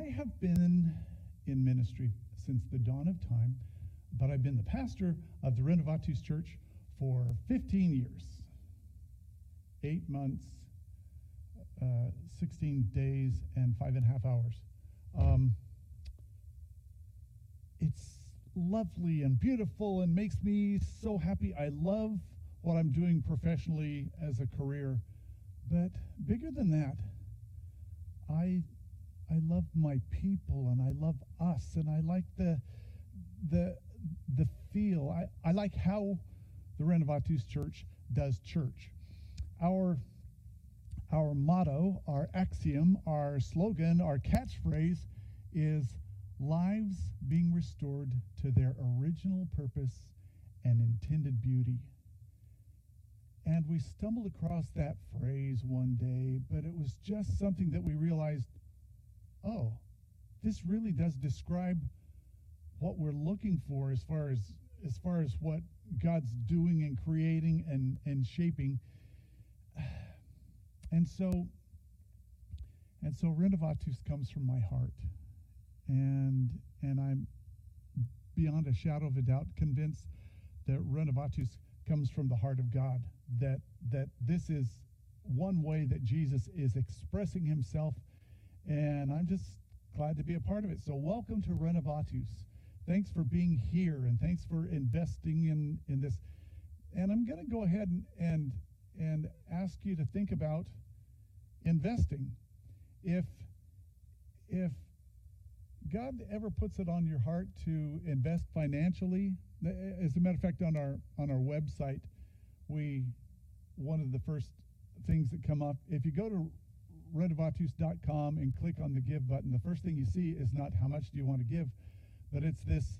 I have been in ministry since the dawn of time, but I've been the pastor of the Renovatus Church for 15 years, 8 months, 16 days, and 5.5 hours. It's lovely and beautiful and makes me so happy. I love what I'm doing professionally as a career, but bigger than that, I love my people, and I love us, and I like the feel. I like how the Renovatus Church does church. Our motto, our axiom, our slogan, our catchphrase is lives being restored to their original purpose and intended beauty. And we stumbled across that phrase one day, but it was just something that we realized, oh, this really does describe what we're looking for as far as what God's doing and creating and shaping. And so Renovatus comes from my heart. And I'm beyond a shadow of a doubt convinced that Renovatus comes from the heart of God, that this is one way that Jesus is expressing himself, and I'm just glad to be a part of it. So welcome to Renovatus. Thanks for being here, and thanks for investing in this. And I'm going to go ahead and ask you to think about investing. If God ever puts it on your heart to invest financially, as a matter of fact, on our website, one of the first things that come up, if you go to renovatus.com and click on the give button, the first thing you see is not how much do you want to give, but it's this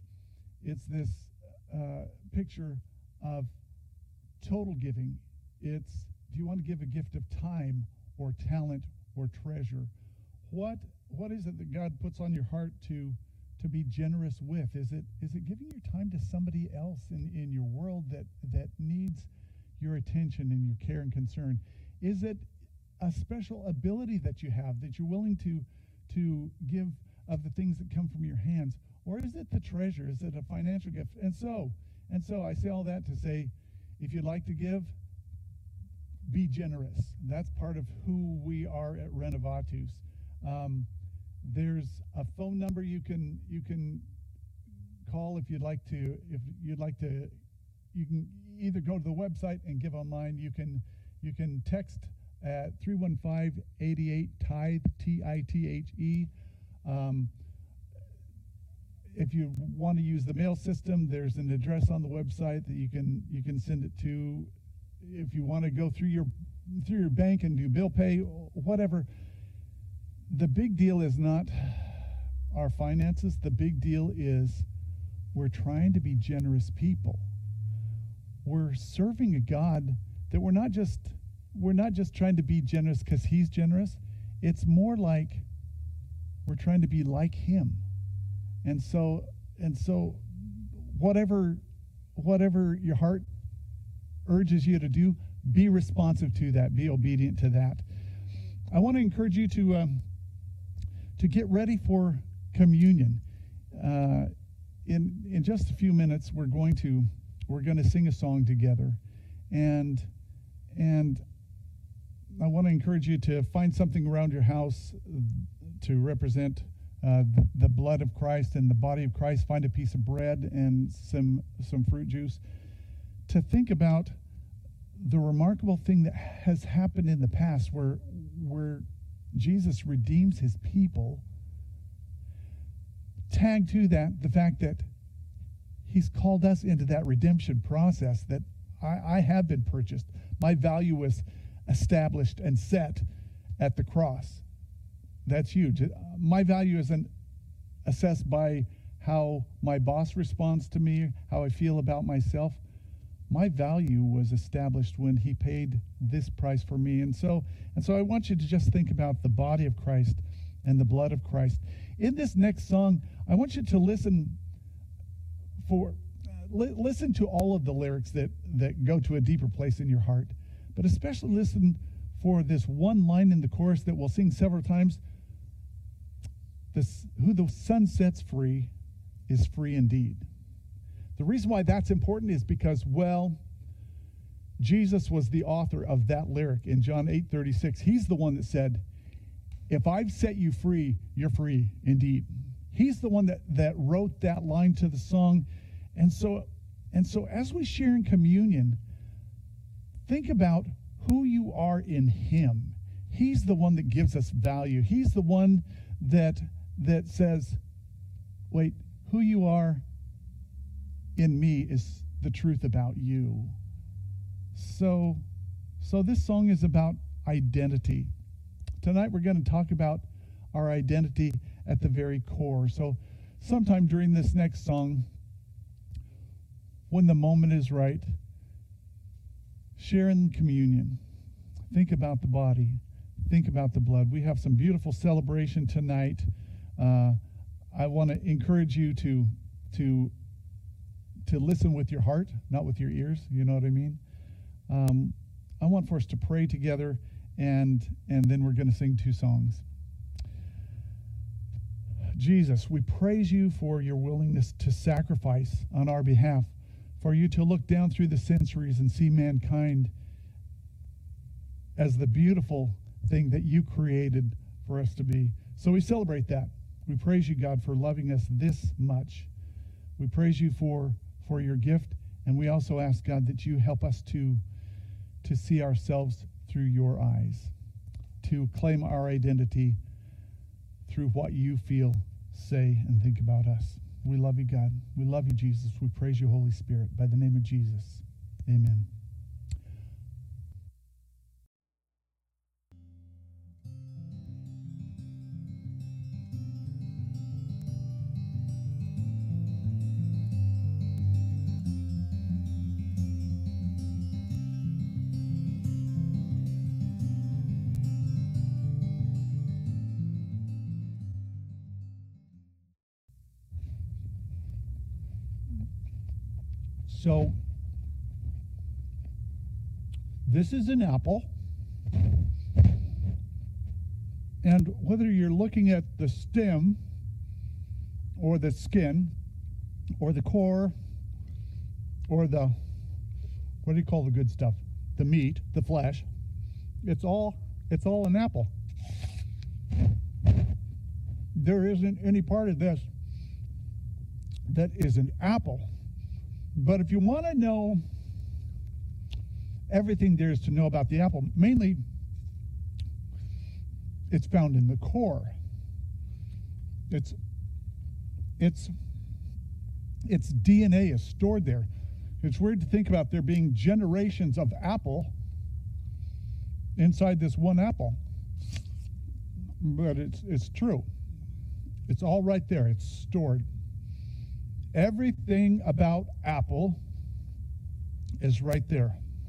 picture of total giving. It's, do you want to give a gift of time or talent or treasure? What is it that God puts on your heart to be generous with? Is it giving your time to somebody else in your world that needs your attention and your care and concern? Is it a special ability that you have that you're willing to give of the things that come from your hands? Or is it the treasure? Is it a financial gift? And so I say all that to say, if you'd like to give, be generous. That's part of who we are at Renovatus. There's a phone number you can call if you'd like to. You can either go to the website and give online. You can text at 315-88-TITHE, TITHE. If you want to use the mail system, there's an address on the website that you can send it to. If you want to go through your bank and do bill pay, whatever. The big deal is not our finances. The big deal is we're trying to be generous people. We're serving a God that we're not just trying to be generous because he's generous. It's more like we're trying to be like him. And so whatever your heart urges you to do, be responsive to that, be obedient to that. I want to encourage you to get ready for communion. In just a few minutes, we're going to sing a song together, and I want to encourage you to find something around your house to represent the blood of Christ and the body of Christ. Find a piece of bread and some fruit juice to think about the remarkable thing that has happened in the past, where Jesus redeems his people. Tag to that the fact that he's called us into that redemption process, that I have been purchased. My value was established and set at the cross. That's huge. My value isn't assessed by how my boss responds to me, how I feel about myself. My value was established when he paid this price for me. And so I want you to just think about the body of Christ and the blood of Christ. In this next song, I want you to listen to all of the lyrics that go to a deeper place in your heart, but especially listen for this one line in the chorus that we'll sing several times. who the Son sets free is free indeed. The reason why that's important is because, well, Jesus was the author of that lyric in John 8:36. He's the one that said, if I've set you free, you're free indeed. He's the one that wrote that line to the song. And so as we share in communion, think about who you are in him. He's the one that gives us value. He's the one that says, wait, who you are in me is the truth about you. So this song is about identity. Tonight we're going to talk about our identity at the very core. So sometime during this next song, when the moment is right, share in communion. Think about the body. Think about the blood. We have some beautiful celebration tonight. I want to encourage you to listen with your heart, not with your ears. You know what I mean? I want for us to pray together, and then we're going to sing 2 songs. Jesus, we praise you for your willingness to sacrifice on our behalf, for you to look down through the centuries and see mankind as the beautiful thing that you created for us to be. So we celebrate that. We praise you, God, for loving us this much. We praise you for your gift, and we also ask, God, that you help us to see ourselves through your eyes, to claim our identity through what you feel, say, and think about us. We love you, God. We love you, Jesus. We praise you, Holy Spirit. By the name of Jesus, amen. So, this is an apple, and whether you're looking at the stem or the skin or the core or the, what do you call the good stuff? The meat, the flesh, it's all an apple. There isn't any part of this that is an apple. But if you want to know everything there is to know about the apple, mainly it's found in the core. Its DNA is stored there. It's weird to think about there being generations of apple inside this one apple. But it's true. It's all right there. It's stored. Everything about apple is right there.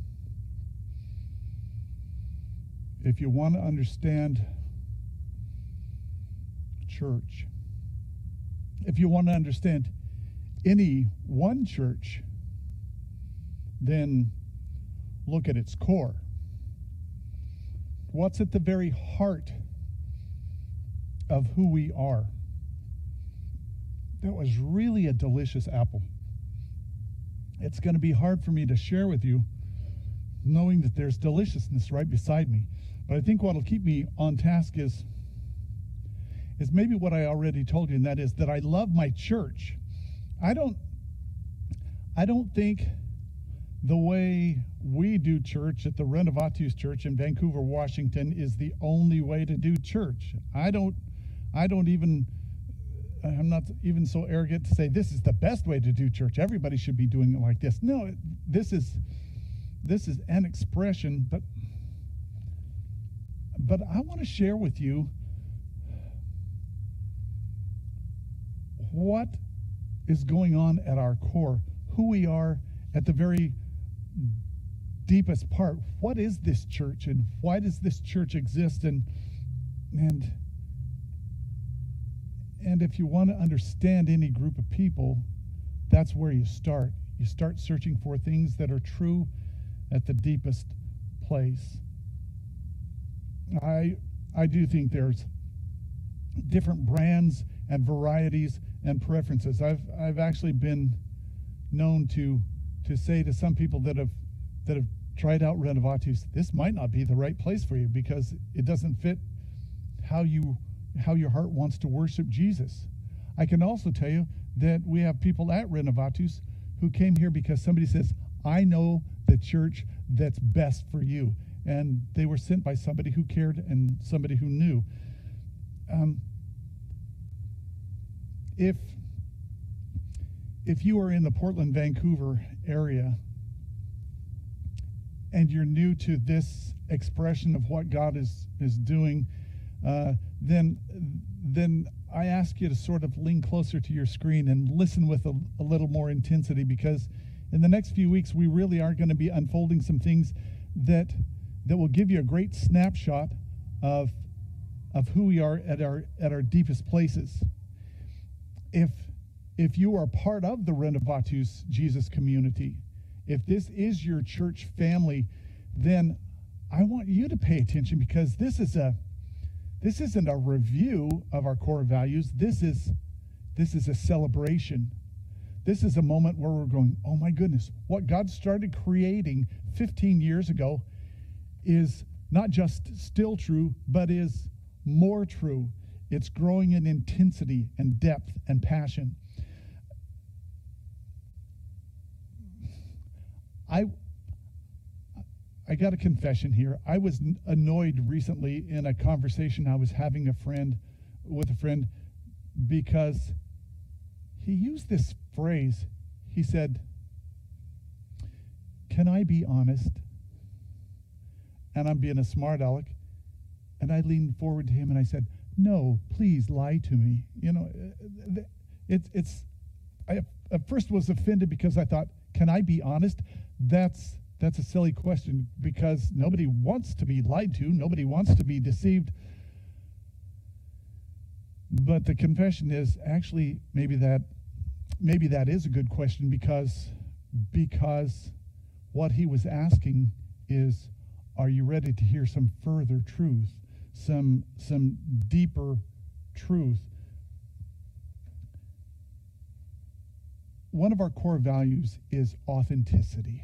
If you want to understand church, if you want to understand any one church, then look at its core. What's at the very heart of who we are? That was really a delicious apple. It's going to be hard for me to share with you, knowing that there's deliciousness right beside me. But I think what will keep me on task is maybe what I already told you, and that is that I love my church. I don't think the way we do church at the Renovatus Church in Vancouver, Washington, is the only way to do church. I'm not even so arrogant to say this is the best way to do church. Everybody should be doing it like this. No, this is an expression, but I want to share with you what is going on at our core, who we are at the very deepest part. What is this church, and why does this church exist? And if you want to understand any group of people, that's where you start. You start searching for things that are true at the deepest place. I do think there's different brands and varieties and preferences. I've actually been known to say to some people that have tried out Renovatus, this might not be the right place for you because it doesn't fit how your heart wants to worship Jesus. I can also tell you that we have people at Renovatus who came here because somebody says, I know the church that's best for you. And they were sent by somebody who cared and somebody who knew. If you are in the Portland, Vancouver area and you're new to this expression of what God is doing, then I ask you to sort of lean closer to your screen and listen with a little more intensity, because in the next few weeks we really are going to be unfolding some things that will give you a great snapshot of who we are at our deepest places. If you are part of the Renovatus Jesus community, if this is your church family, then I want you to pay attention, because this isn't a review of our core values. This is a celebration. This is a moment where we're going, oh my goodness, what God started creating 15 years ago is not just still true, but is more true. It's growing in intensity and depth and passion. I got a confession here. I was annoyed recently in a conversation I was having with a friend because he used this phrase. He said, "Can I be honest?" And I'm being a smart aleck. And I leaned forward to him and I said, "No, please lie to me." You know, I at first was offended because I thought, can I be honest? That's a silly question, because nobody wants to be lied to. Nobody wants to be deceived. But the confession is actually maybe that is a good question, because what he was asking is, are you ready to hear some further truth, some deeper truth? One of our core values is authenticity,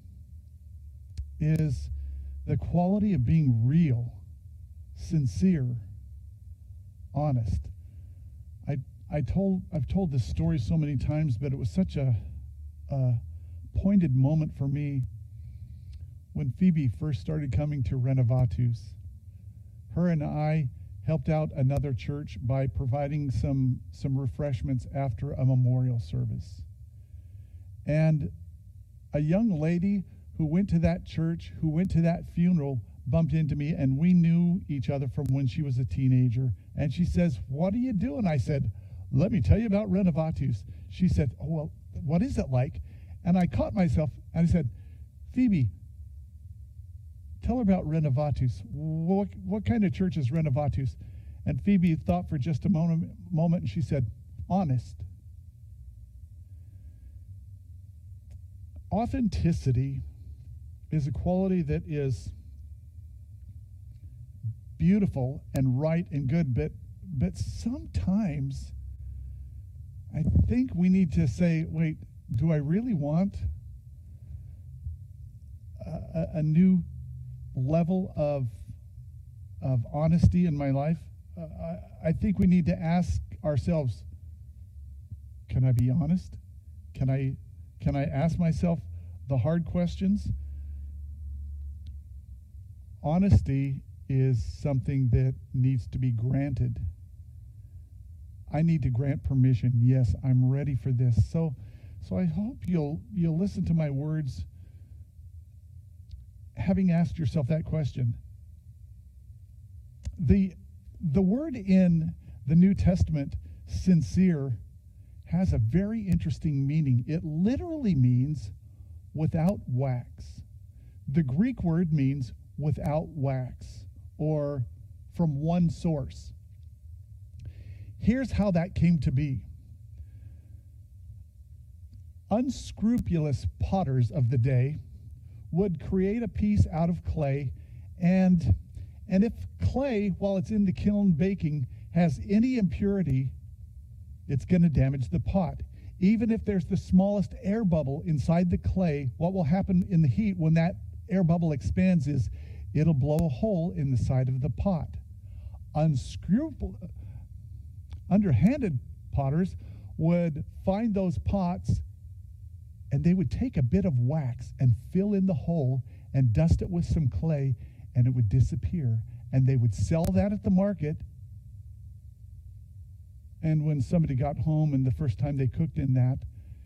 is the quality of being real, sincere, honest. I've told this story so many times, but it was such a pointed moment for me when Phoebe first started coming to Renovatus. Her and I helped out another church by providing some refreshments after a memorial service. And a young lady who went to that church, who went to that funeral, bumped into me, and we knew each other from when she was a teenager. And she says, "What are you doing?" I said, "Let me tell you about Renovatus." She said, "Oh, well, what is it like?" And I caught myself and I said, "Phoebe, tell her about Renovatus. What kind of church is Renovatus?" And Phoebe thought for just a moment and she said, "Honest." Authenticity is a quality that is beautiful and right and good, but sometimes I think we need to say, wait, do I really want a new level of honesty in my life? I think we need to ask ourselves, can I be honest? Can I ask myself the hard questions? Honesty is something that needs to be granted. I need to grant permission. Yes, I'm ready for this. So I hope you'll listen to my words, having asked yourself that question. The word in the New Testament, sincere, has a very interesting meaning. It literally means without wax. The Greek word means without wax, or from one source. Here's how that came to be. Unscrupulous potters of the day would create a piece out of clay, and if clay, while it's in the kiln baking, has any impurity, it's going to damage the pot. Even if there's the smallest air bubble inside the clay, what will happen in the heat when that air bubble expands is it'll blow a hole in the side of the pot. Underhanded potters would find those pots, and they would take a bit of wax and fill in the hole and dust it with some clay, and it would disappear. And they would sell that at the market. And when somebody got home and the first time they cooked in that,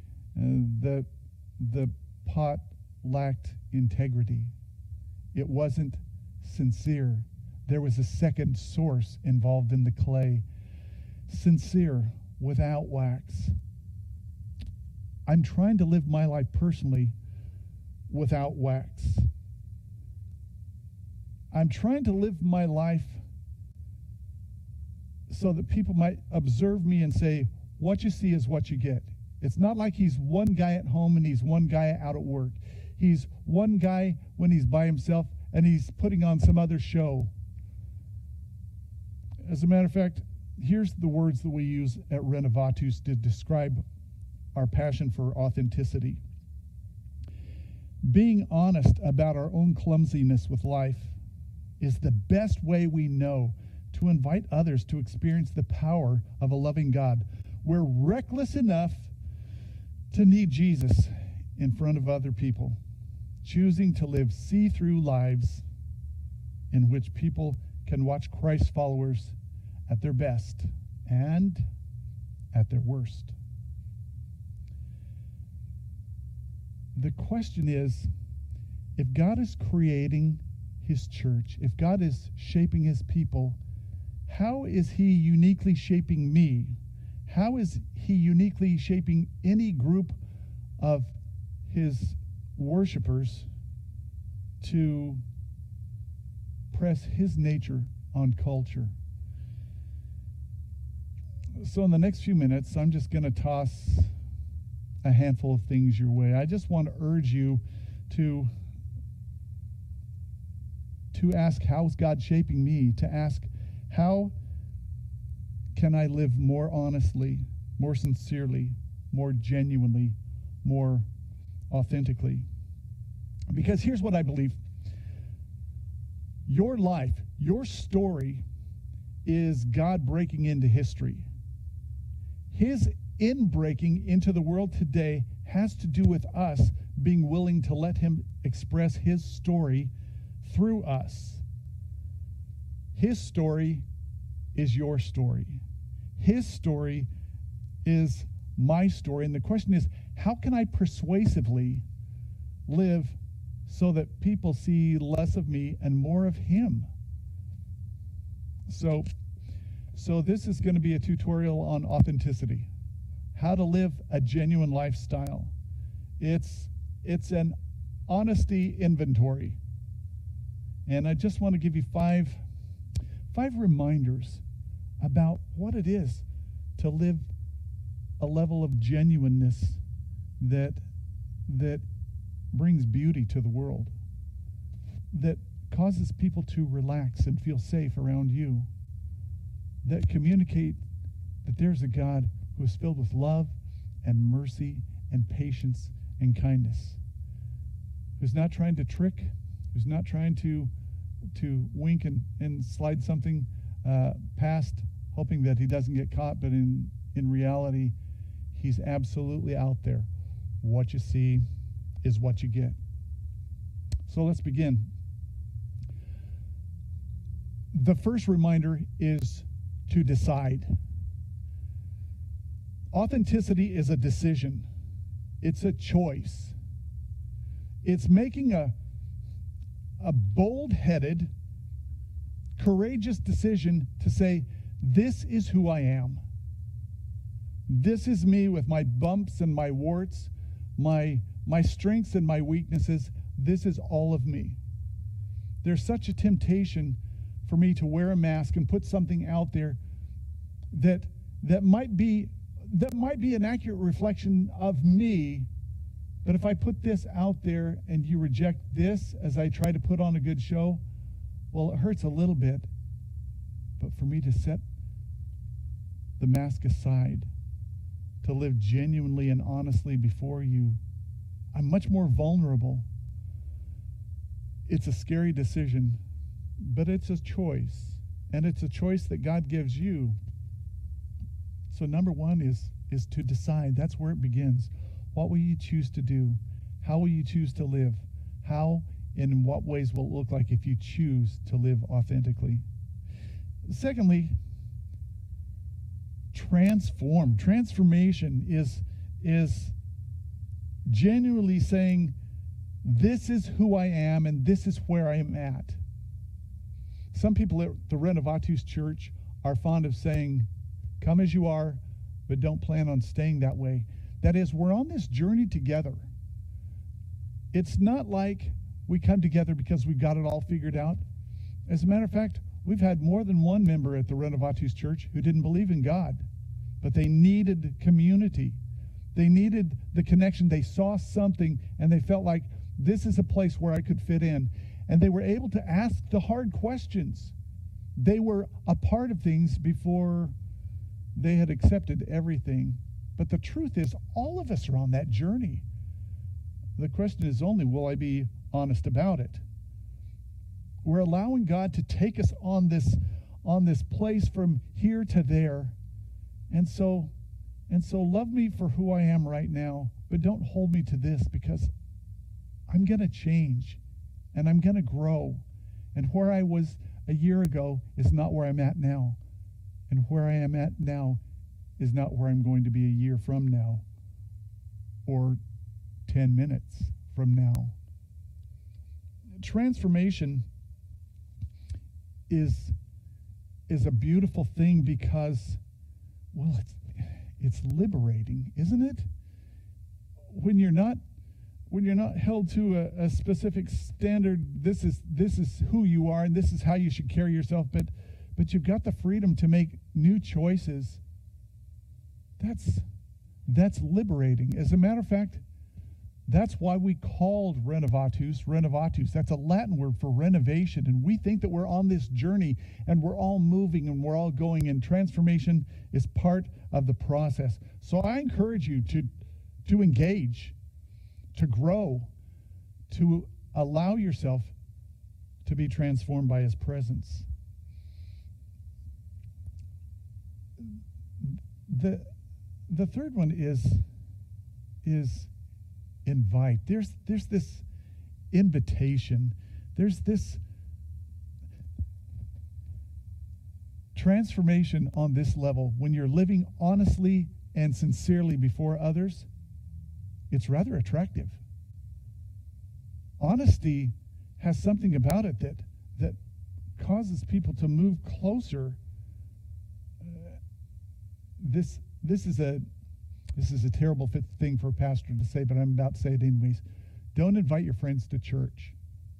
the pot lacked integrity. It wasn't sincere. There was a second source involved in the clay. Sincere without wax. I'm trying to live my life personally without wax. I'm trying to live my life so that people might observe me and say, what you see is what you get. It's not like he's one guy at home and he's one guy out at work. He's one guy when he's by himself and he's putting on some other show. As a matter of fact, here's the words that we use at Renovatus to describe our passion for authenticity. Being honest about our own clumsiness with life is the best way we know to invite others to experience the power of a loving God. We're reckless enough to need Jesus in front of other people, choosing to live see-through lives in which people can watch Christ followers at their best and at their worst. The question is, if God is creating his church, if God is shaping his people, how is he uniquely shaping me? How is he uniquely shaping any group of his worshipers to press his nature on culture? So in the next few minutes, I'm just going to toss a handful of things your way. I just want to urge you to ask, how is God shaping me? To ask, how can I live more honestly, more sincerely, more genuinely, more authentically? Because here's what I believe. Your life, your story is God breaking into history. His in-breaking into the world today has to do with us being willing to let him express his story through us. His story is your story. His story is my story. And the question is, how can I persuasively live so that people see less of me and more of him? So this is going to be a tutorial on authenticity. How to live a genuine lifestyle. It's an honesty inventory. And I just want to give you five reminders about what it is to live a level of genuineness that brings beauty to the world, that causes people to relax and feel safe around you, that communicate that there's a God who is filled with love and mercy and patience and kindness, who's not trying to trick, who's not trying to wink and slide something past, hoping that he doesn't get caught, but in reality, he's absolutely out there. What you see is what you get. So let's begin. The first reminder is to decide. Authenticity is a decision. It's a choice. It's making a bold-headed, courageous decision to say, this is who I am. This is me with my bumps and my warts, my strengths and my weaknesses. This is all of me. There's such a temptation for me to wear a mask and put something out there that might be an accurate reflection of me. But if I put this out there and you reject this as I try to put on a good show, well, it hurts a little bit. But for me to set the mask aside, to live genuinely and honestly before you, I'm much more vulnerable. It's a scary decision, but it's a choice, and it's a choice that God gives you. So number one is to decide. That's where it begins. What will you choose to do? How will you choose to live? How and in what ways will it look like if you choose to live authentically? Secondly, transform. Transformation is genuinely saying, this is who I am and this is where I am at. Some people at the Renovatus Church are fond of saying, come as you are, but don't plan on staying that way. That is, we're on this journey together. It's not like we come together because we've got it all figured out. As a matter of fact, we've had more than one member at the Renovatus Church who didn't believe in God, but they needed community. They needed the connection. They saw something and they felt like this is a place where I could fit in. And they were able to ask the hard questions. They were a part of things before they had accepted everything. But the truth is, all of us are on that journey. The question is only, will I be honest about it? We're allowing God to take us on this place from here to there. And so love me for who I am right now, but don't hold me to this, because I'm going to change and I'm going to grow. And where I was a year ago is not where I'm at now. And where I am at now is not where I'm going to be a year from now or 10 minutes from now. Transformation is a beautiful thing because, well, it's liberating, isn't it? When you're not held to a specific standard, this is who you are and this is how you should carry yourself, but you've got the freedom to make new choices. That's liberating. As a matter of fact, that's why we called Renovatus. That's a Latin word for renovation. And we think that we're on this journey and we're all moving and we're all going, and transformation is part of the process. So I encourage you to engage, to grow, to allow yourself to be transformed by His presence. The third one is invite. There's this invitation. There's this transformation on this level when you're living honestly and sincerely before others. It's rather attractive. Honesty has something about it that causes people to move closer. This is a terrible thing for a pastor to say, but I'm about to say it anyways. Don't invite your friends to church.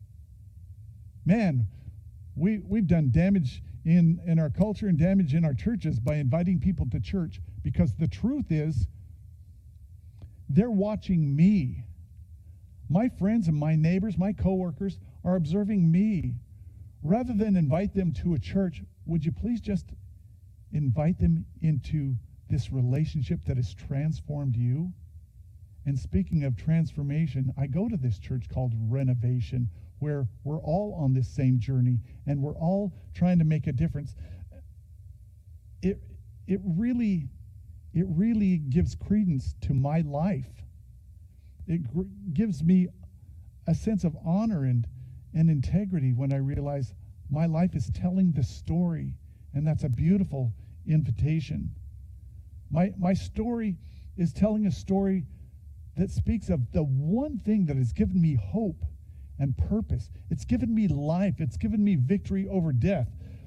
Man, we've done damage in our culture and damage in our churches by inviting people to church, because the truth is, they're watching me. My friends and my neighbors, my coworkers are observing me. Rather than invite them to a church, would you please just invite them into this relationship that has transformed you? And speaking of transformation, I go to this church called Renovation, where we're all on this same journey and we're all trying to make a difference. It really gives credence to my life. It gives me a sense of honor and integrity when I realize my life is telling the story, and that's a beautiful invitation. My story is telling a story that speaks of the one thing that has given me hope and purpose. It's given me life. It's given me victory over death.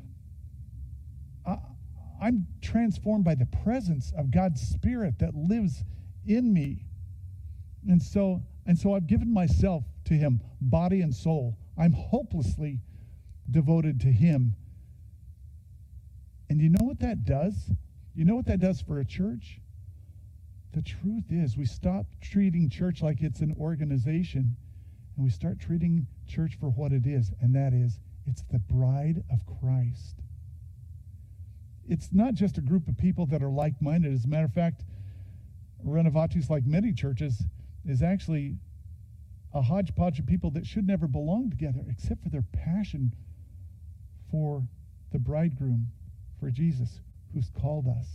I'm transformed by the presence of God's Spirit that lives in me. And so I've given myself to Him, body and soul. I'm hopelessly devoted to Him. And you know what that does? You know what that does for a church? The truth is, we stop treating church like it's an organization, and we start treating church for what it is, and that is, it's the bride of Christ. it's not just a group of people that are like-minded. As a matter of fact, Renovatus, like many churches, is actually a hodgepodge of people that should never belong together, except for their passion for the bridegroom, for Jesus, who's called us.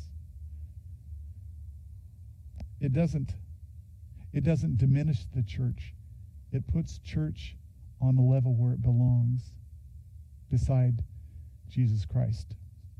It doesn't diminish the church. It puts church on the level where it belongs, beside Jesus Christ.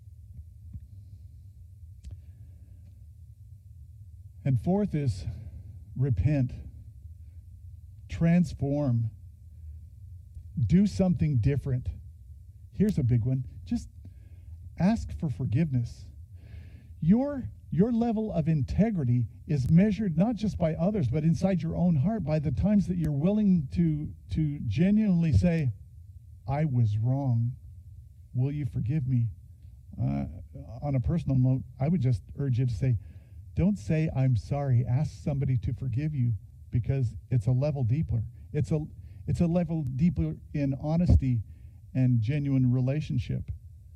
And fourth is repent, transform, do something different. Here's a big one. Just ask for forgiveness. Your level of integrity is measured not just by others, but inside your own heart by the times that you're willing to genuinely say, I was wrong. Will you forgive me? On a personal note, I would just urge you to say, don't say I'm sorry. Ask somebody to forgive you, because it's a level deeper. It's a level deeper in honesty and genuine relationship.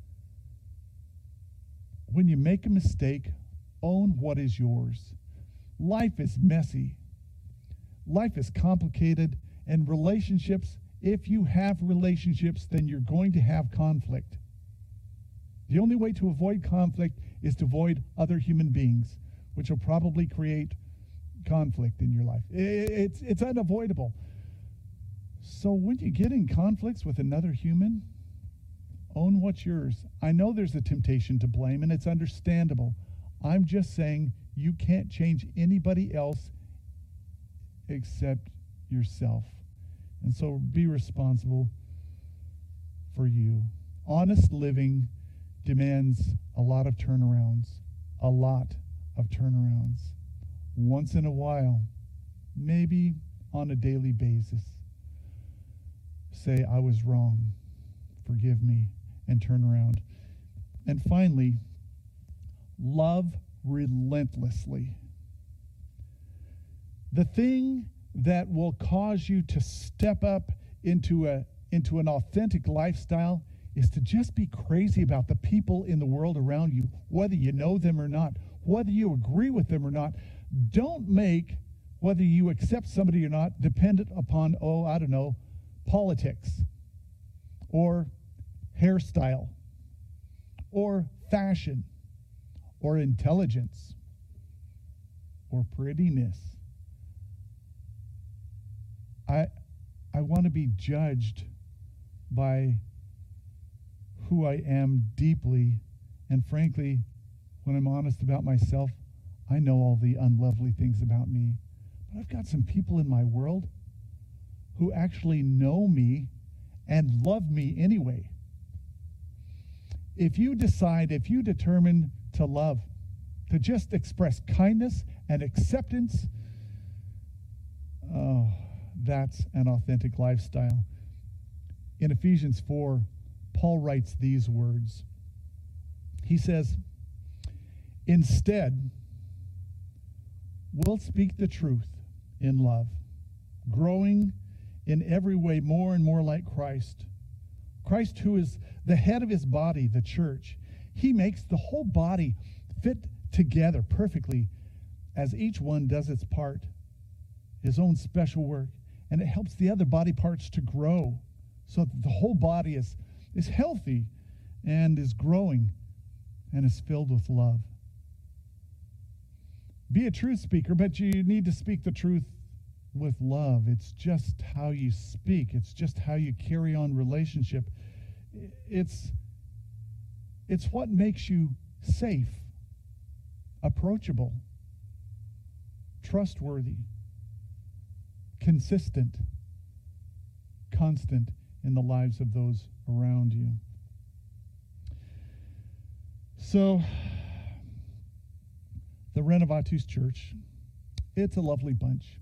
When you make a mistake, own what is yours. Life is messy. Life is complicated, and relationships, if you have relationships, then you're going to have conflict. The only way to avoid conflict is to avoid other human beings, which will probably create conflict in your life. It's unavoidable. So when you get in conflicts with another human, own what's yours. I know there's a temptation to blame, and it's understandable. I'm just saying you can't change anybody else except yourself. And so be responsible for you. Honest living demands a lot of turnarounds. A lot of turnarounds. Once in a while, maybe on a daily basis, say, I was wrong, forgive me, and turn around. And finally, love relentlessly. The thing that will cause you to step up into an authentic lifestyle is to just be crazy about the people in the world around you, whether you know them or not, whether you agree with them or not. Don't make whether you accept somebody or not dependent upon, politics or hairstyle or fashion or intelligence or prettiness. I want to be judged by who I am deeply, and frankly, when I'm honest about myself, I know all the unlovely things about me. But I've got some people in my world who actually know me and love me anyway. If you determine to love, to just express kindness and acceptance, that's an authentic lifestyle. In Ephesians 4, Paul writes these words. He says, instead, we'll speak the truth in love, growing in every way more and more like Christ. Christ, who is the head of his body, the church. He makes the whole body fit together perfectly as each one does its part, his own special work, and it helps the other body parts to grow so that the whole body is healthy and is growing and is filled with love. Be a truth speaker, but you need to speak the truth with love. It's just how you speak. It's just how you carry on relationship. It's what makes you safe, approachable, trustworthy, consistent, constant in the lives of those around you. So, the Renovatus Church, it's a lovely bunch.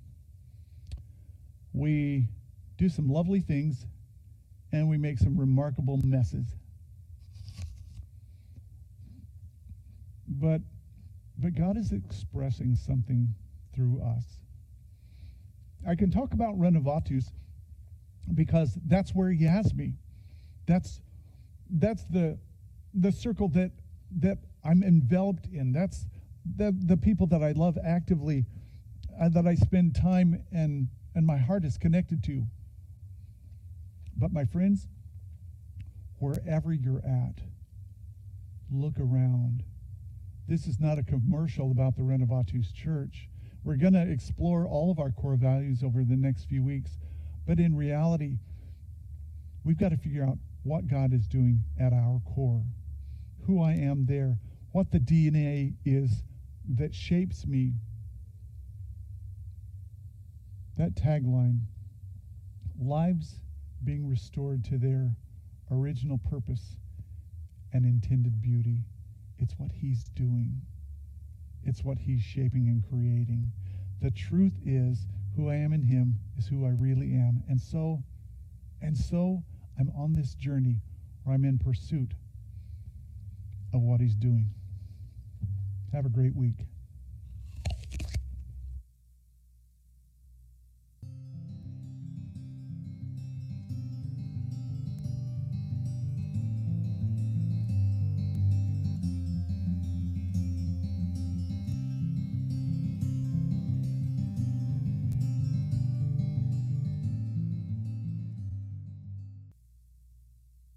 We do some lovely things, and we make some remarkable messes. But God is expressing something through us. I can talk about Renovatus because that's where he has me. That's the circle that that I'm enveloped in. That's the people that I love actively, that I spend time and my heart is connected to. But my friends, wherever you're at, look around. This is not a commercial about the Renovatus Church. We're going to explore all of our core values over the next few weeks. But in reality, we've got to figure out what God is doing at our core, who I am there, what the DNA is that shapes me. That tagline, lives being restored to their original purpose and intended beauty. It's what he's doing. It's what he's shaping and creating. The truth is, who I am in him is who I really am. And so I'm on this journey where I'm in pursuit of what he's doing. Have a great week.